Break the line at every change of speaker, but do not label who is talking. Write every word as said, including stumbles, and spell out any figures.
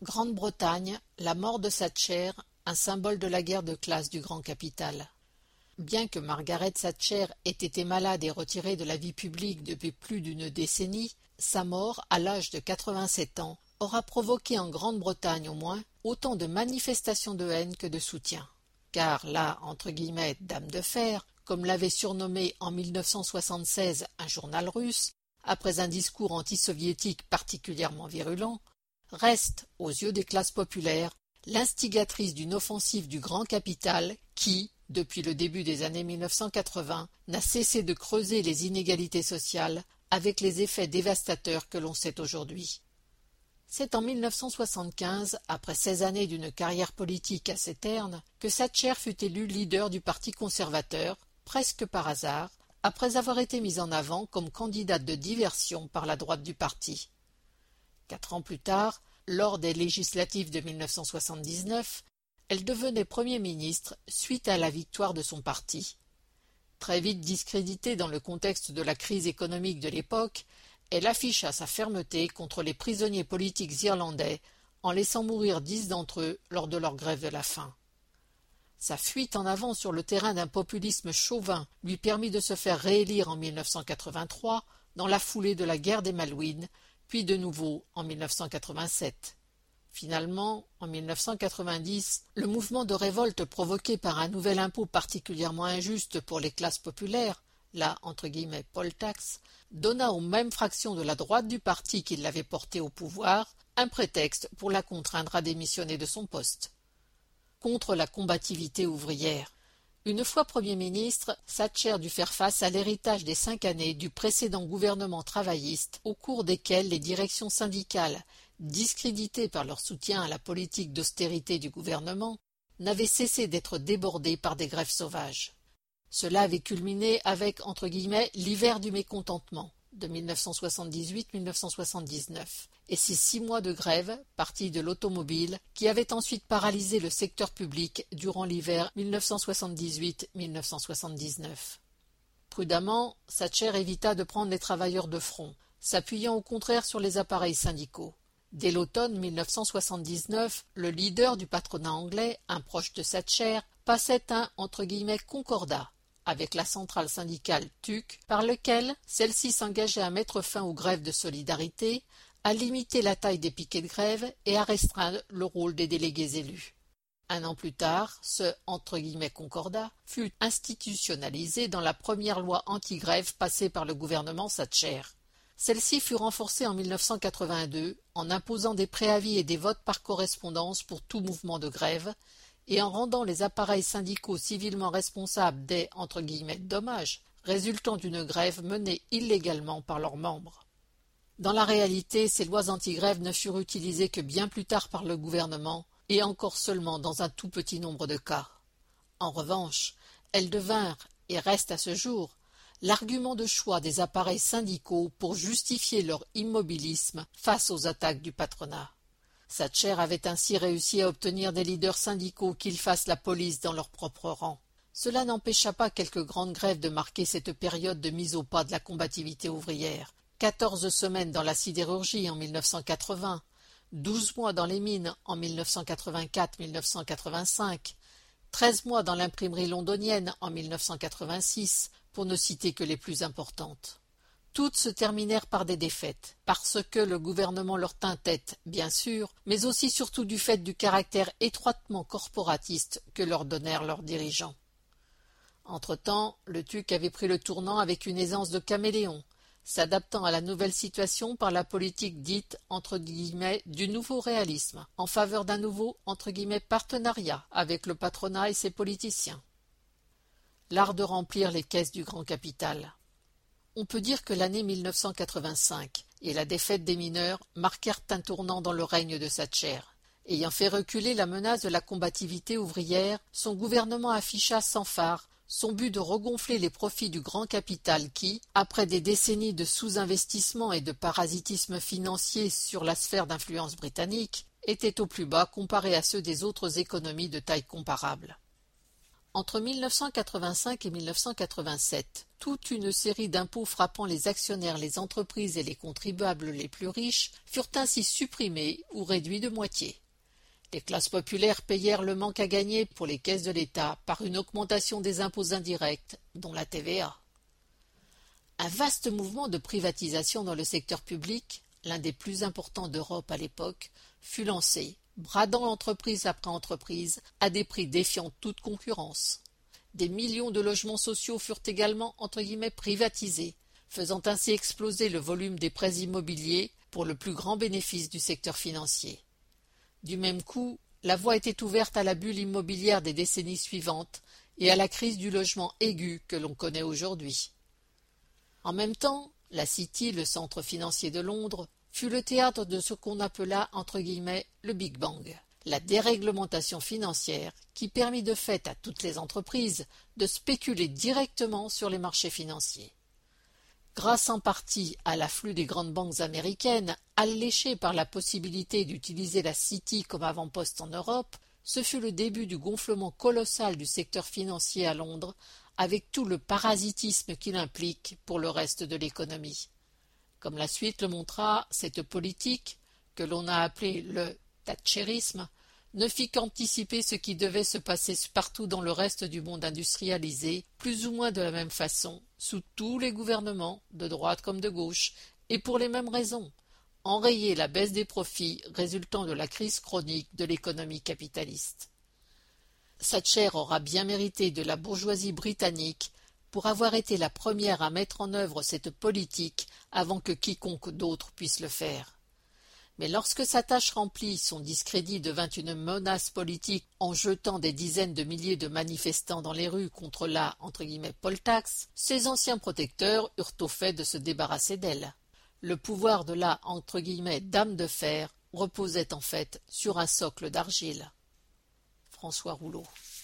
Grande-Bretagne, la mort de Thatcher, un symbole de la guerre de classe du grand capital. Bien que Margaret Thatcher ait été malade et retirée de la vie publique depuis plus d'une décennie, sa mort, à l'âge de quatre-vingt-sept ans, aura provoqué en Grande-Bretagne au moins autant de manifestations de haine que de soutien. Car la entre guillemets, dame de fer, comme l'avait surnommé en mille neuf cent soixante-seize un journal russe, après un discours anti-soviétique particulièrement virulent, reste, aux yeux des classes populaires, l'instigatrice d'une offensive du grand capital qui, depuis le début des années mille neuf cent quatre-vingts, n'a cessé de creuser les inégalités sociales avec les effets dévastateurs que l'on sait aujourd'hui. C'est en mille neuf cent soixante-quinze, après seize années d'une carrière politique assez terne, que Thatcher fut élue leader du Parti conservateur, presque par hasard, après avoir été mise en avant comme candidate de diversion par la droite du parti. Quatre ans plus tard, lors des législatives de mille neuf cent soixante-dix-neuf, elle devenait Premier ministre suite à la victoire de son parti. Très vite discréditée dans le contexte de la crise économique de l'époque, elle afficha sa fermeté contre les prisonniers politiques irlandais en laissant mourir dix d'entre eux lors de leur grève de la faim. Sa fuite en avant sur le terrain d'un populisme chauvin lui permit de se faire réélire en mille neuf cent quatre-vingt-trois dans la foulée de la guerre des Malouines, puis de nouveau en mille neuf cent quatre-vingt-sept. Finalement, en mille neuf cent quatre-vingt-dix, le mouvement de révolte provoqué par un nouvel impôt particulièrement injuste pour les classes populaires, la entre guillemets poll tax, donna aux mêmes fractions de la droite du parti qui l'avait porté au pouvoir un prétexte pour la contraindre à démissionner de son poste. Contre la combativité ouvrière. Une fois Premier ministre, Thatcher dut faire face à l'héritage des cinq années du précédent gouvernement travailliste, au cours desquelles les directions syndicales, discréditées par leur soutien à la politique d'austérité du gouvernement, n'avaient cessé d'être débordées par des grèves sauvages. Cela avait culminé avec, entre guillemets, l'hiver du mécontentement, de mille neuf cent soixante-dix-huit à mille neuf cent soixante-dix-neuf, et ces six mois de grève, partie de l'automobile, qui avaient ensuite paralysé le secteur public durant l'hiver mille neuf cent soixante-dix-huit à mille neuf cent soixante-dix-neuf. Prudemment, Thatcher évita de prendre les travailleurs de front, s'appuyant au contraire sur les appareils syndicaux. Dès l'automne mille neuf cent soixante-dix-neuf, le leader du patronat anglais, un proche de Thatcher, passait un entre guillemets concordat avec la centrale syndicale T U C, par lequel celle-ci s'engageait à mettre fin aux grèves de solidarité, à limiter la taille des piquets de grève et à restreindre le rôle des délégués élus. Un an plus tard, ce entre guillemets concordat fut institutionnalisé dans la première loi anti-grève passée par le gouvernement Thatcher. Celle-ci fut renforcée en mille neuf cent quatre-vingt-deux en imposant des préavis et des votes par correspondance pour tout mouvement de grève et en rendant les appareils syndicaux civilement responsables des entre guillemets dommages résultant d'une grève menée illégalement par leurs membres. Dans la réalité, ces lois anti-grève ne furent utilisées que bien plus tard par le gouvernement et encore seulement dans un tout petit nombre de cas. En revanche, elles devinrent, et restent à ce jour, l'argument de choix des appareils syndicaux pour justifier leur immobilisme face aux attaques du patronat. Thatcher avait ainsi réussi à obtenir des leaders syndicaux qu'ils fassent la police dans leurs propres rangs. Cela n'empêcha pas quelques grandes grèves de marquer cette période de mise au pas de la combativité ouvrière. Quatorze semaines dans la sidérurgie en mille neuf cent quatre-vingts, douze mois dans les mines en mille neuf cent quatre-vingt-quatre à mille neuf cent quatre-vingt-cinq, treize mois dans l'imprimerie londonienne en mille neuf cent quatre-vingt-six, pour ne citer que les plus importantes. Toutes se terminèrent par des défaites, parce que le gouvernement leur tint tête, bien sûr, mais aussi surtout du fait du caractère étroitement corporatiste que leur donnèrent leurs dirigeants. Entre-temps, le T U C avait pris le tournant avec une aisance de caméléon, s'adaptant à la nouvelle situation par la politique dite entre guillemets du nouveau réalisme, en faveur d'un nouveau entre guillemets partenariat avec le patronat et ses politiciens. L'art de remplir les caisses du grand capital. On peut dire que l'année mille neuf cent quatre-vingt-cinq et la défaite des mineurs marquèrent un tournant dans le règne de Thatcher. Ayant fait reculer la menace de la combativité ouvrière, son gouvernement afficha sans phare son but de regonfler les profits du grand capital qui, après des décennies de sous-investissement et de parasitisme financier sur la sphère d'influence britannique, était au plus bas comparé à ceux des autres économies de taille comparable. Entre mille neuf cent quatre-vingt-cinq et mille neuf cent quatre-vingt-sept, toute une série d'impôts frappant les actionnaires, les entreprises et les contribuables les plus riches furent ainsi supprimés ou réduits de moitié. Les classes populaires payèrent le manque à gagner pour les caisses de l'État par une augmentation des impôts indirects, dont la T V A. Un vaste mouvement de privatisation dans le secteur public, l'un des plus importants d'Europe à l'époque, fut lancé, bradant entreprise après entreprise à des prix défiant toute concurrence. Des millions de logements sociaux furent également entre guillemets privatisés, faisant ainsi exploser le volume des prêts immobiliers pour le plus grand bénéfice du secteur financier. Du même coup, la voie était ouverte à la bulle immobilière des décennies suivantes et à la crise du logement aiguë que l'on connaît aujourd'hui. En même temps, la City, le centre financier de Londres, fut le théâtre de ce qu'on appela entre guillemets le Big Bang, la déréglementation financière qui permit de fait à toutes les entreprises de spéculer directement sur les marchés financiers. Grâce en partie à l'afflux des grandes banques américaines, alléchées par la possibilité d'utiliser la City comme avant-poste en Europe, ce fut le début du gonflement colossal du secteur financier à Londres, avec tout le parasitisme qu'il implique pour le reste de l'économie. Comme la suite le montra, cette politique, que l'on a appelée le thatchérisme, ne fit qu'anticiper ce qui devait se passer partout dans le reste du monde industrialisé, plus ou moins de la même façon, sous tous les gouvernements, de droite comme de gauche, et pour les mêmes raisons, enrayer la baisse des profits résultant de la crise chronique de l'économie capitaliste. Thatcher aura bien mérité de la bourgeoisie britannique pour avoir été la première à mettre en œuvre cette politique avant que quiconque d'autre puisse le faire. Mais lorsque sa tâche remplie, son discrédit devint une menace politique en jetant des dizaines de milliers de manifestants dans les rues contre la entre guillemets, poll tax, ses anciens protecteurs eurent au fait de se débarrasser d'elle. Le pouvoir de la entre guillemets, dame de fer reposait en fait sur un socle d'argile. François Rouleau.